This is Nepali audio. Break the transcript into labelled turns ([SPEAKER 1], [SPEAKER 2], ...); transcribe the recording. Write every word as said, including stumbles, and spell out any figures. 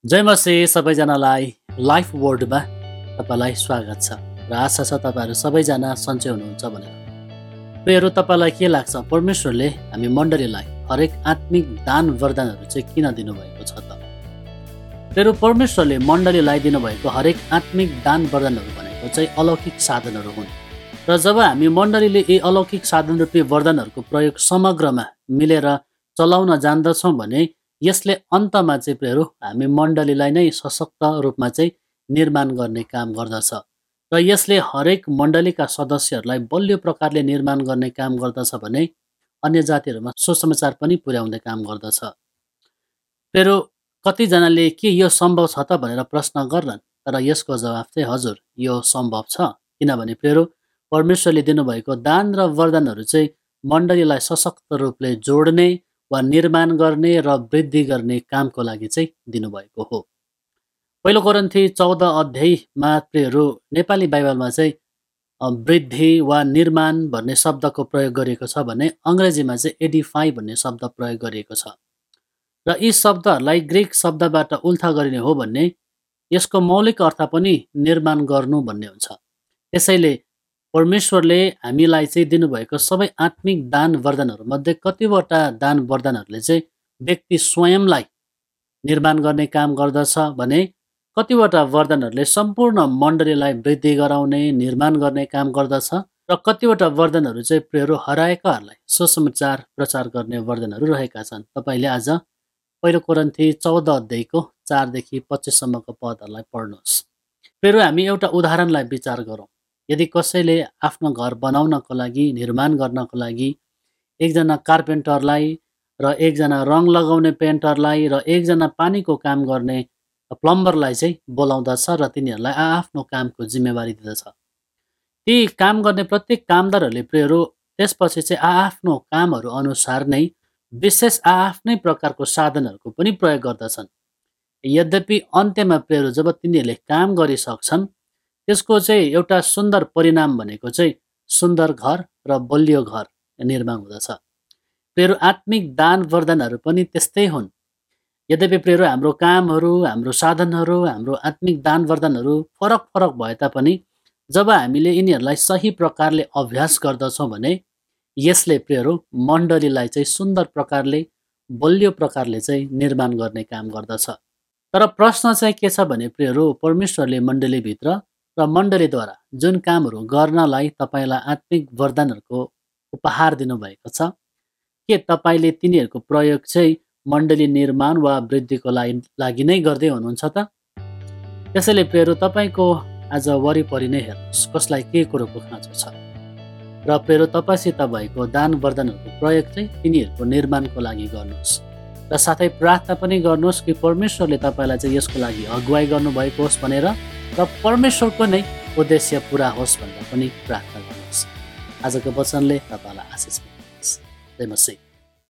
[SPEAKER 1] जय मसिह सबैजनालाई लाइफ वर्ल्डमा तपाईँलाई स्वागत छ र आशा छ तपाईँहरू सबैजना सन्चै हुनुहुन्छ भनेर। प्रियहरू, तपाईँलाई के लाग्छ परमेश्वरले हामी मण्डलीलाई हरेक आत्मिक दान वरदानहरू चाहिँ किन दिनुभएको छ त? प्रियहरू, परमेश्वरले मण्डलीलाई दिनुभएको हरेक आत्मिक दान वरदानहरू भनेको चाहिँ अलौकिक साधनहरू हुन् र जब हामी मण्डलीले यी अलौकिक साधन रूपी वरदानहरूको प्रयोग समग्रमा मिलेर चलाउन जान्दछौँ भने यसले अन्तमा चाहिँ प्रियहरू हामी मण्डलीलाई नै सशक्त रूपमा चाहिँ निर्माण गर्ने काम गर्दछ र यसले हरेक मण्डलीका सदस्यहरूलाई बलियो प्रकारले निर्माण गर्ने काम गर्दछ भने अन्य जातिहरूमा सुसमाचार पनि पुर्याउने काम गर्दछ। प्रियहरू, कतिजनाले के यो सम्भव छ त भनेर प्रश्न गर्छन्, तर यसको जवाफ चाहिँ हजुर, यो सम्भव छ। किनभने प्रियहरू, परमेश्वरले दिनुभएको दान र वरदानहरू चाहिँ मण्डलीलाई सशक्त रूपले जोड्ने वा निर्माण गर्ने र वृद्धि गर्ने कामको लागि चाहिँ दिनुभएको हो। पहिलो कोरिन्थी चौध अध्यायमा प्रियहरू नेपाली बाइबलमा चाहिँ वृद्धि वा निर्माण भन्ने शब्दको प्रयोग गरिएको छ भने अङ्ग्रेजीमा चाहिँ एडिफाई भन्ने शब्द प्रयोग गरिएको छ र यी शब्दहरूलाई ग्रिक शब्दबाट उल्था गरिने हो भने यसको मौलिक अर्थ पनि निर्माण गर्नु भन्ने हुन्छ। त्यसैले परमेश्वरले हामीलाई चाहिँ दिनुभएको सबै आत्मिक दान वरदानहरूमध्ये कतिवटा दान वरदानहरूले चाहिँ व्यक्ति स्वयंलाई निर्माण गर्ने काम गर्दछ भने कतिवटा वरदानहरूले सम्पूर्ण मण्डलीलाई वृद्धि गराउने निर्माण गर्ने काम गर्दछ र कतिवटा वरदानहरू चाहिँ प्रियहरू हराएकाहरूलाई सुसमाचार प्रचार गर्ने वरदानहरू रहेका छन्। तपाईँले आज पहिलो कोरिन्थी चौध अध्यायको चारदेखि पच्चिससम्मको पदहरूलाई पढ्नुहोस्। प्रियहरू, हामी एउटा उदाहरणलाई विचार गरौँ। यदि कसैले आफ्नो घर बनाउनको लागि निर्माण गर्नको लागि एकजना कार्पेन्टरलाई र एकजना रङ लगाउने पेन्टरलाई र एकजना पानीको काम गर्ने प्लम्बरलाई चाहिँ बोलाउँदछ र तिनीहरूलाई आआफ्नो कामको जिम्मेवारी दिँदछ। ती काम गर्ने प्रत्येक कामदारहरूले प्रियहरू त्यसपछि चाहिँ आआफ्नो कामहरू अनुसार नै विशेष आआफ्नै प्रकारको साधनहरूको पनि प्रयोग गर्दछन्। यद्यपि अन्त्यमा प्रियहरू जब तिनीहरूले काम गरिसक्छन् त्यसको चाहिँ एउटा सुन्दर परिणाम भनेको चाहिँ सुन्दर घर र बलियो घर निर्माण हुँदछ। प्रियहरू, आत्मिक दान वरदानहरू पनि त्यस्तै हुन्। यद्यपि प्रियहरू हाम्रो कामहरू, हाम्रो साधनहरू, हाम्रो आत्मिक दान वरदानहरू फरक फरक भए तापनि जब हामीले यिनीहरूलाई सही प्रकारले अभ्यास गर्दछौँ भने यसले प्रियहरू मण्डलीलाई चाहिँ सुन्दर प्रकारले बलियो प्रकारले चाहिँ निर्माण गर्ने काम गर्दछ। तर प्रश्न चाहिँ के छ भने प्रियहरू, परमेश्वरले मण्डलीभित्र र मण्डलीद्वारा जुन कामहरू गर्नलाई तपाईँलाई आत्मिक वरदानहरूको उपहार दिनुभएको छ, के तपाईँले तिनीहरूको प्रयोग चाहिँ मण्डली निर्माण वा वृद्धिको लागि नै गर्दै हुनुहुन्छ त? त्यसैले प्रियहरू तपाईँको आज वरिपरि नै हेर्नुहोस् कसलाई के कुरोको खाँचो छ र प्रियहरू तपाईँसित भएको दान वरदानहरूको प्रयोग चाहिँ तिनीहरूको निर्माणको लागि गर्नुहोस् र साथै प्रार्थना पनि गर्नुहोस् कि परमेश्वरले तपाईँलाई चाहिँ यसको लागि अगुवाई गर्नुभएको होस् भनेर र परमेश्वरको नै उद्देश्य पुरा होस् भनेर पनि प्रार्थना गर्नुहोस्। आजको वचनले तपाईँलाई आशिष दिनुहोस्। जय मसीह।